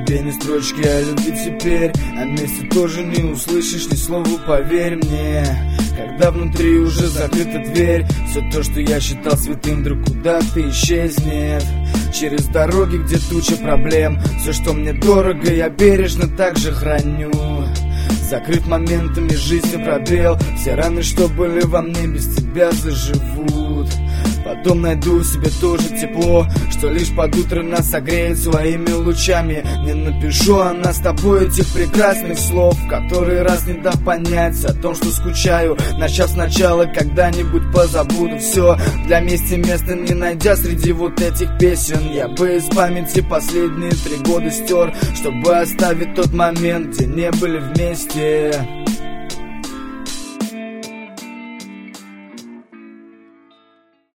тебе ни строчки о любви теперь. О месте тоже не услышишь ни слова, поверь мне. Когда внутри уже закрыта дверь, все то, что я считал святым, вдруг куда-то исчезнет. Через дороги, где туча проблем, все, что мне дорого, я бережно также храню. Закрыт моментами жизни пробел, все раны, что были во мне, без тебя заживут. Потом найду в себе тоже тепло, что лишь под утро нас согреет своими лучами. Не напишу о нас с тобой этих прекрасных слов, который раз не дав понять о том, что скучаю. Начав сначала, когда-нибудь позабуду все. Для мести места не найдя среди вот этих песен, я бы из памяти последние 3 года стер, чтобы оставить тот момент, где не были вместе.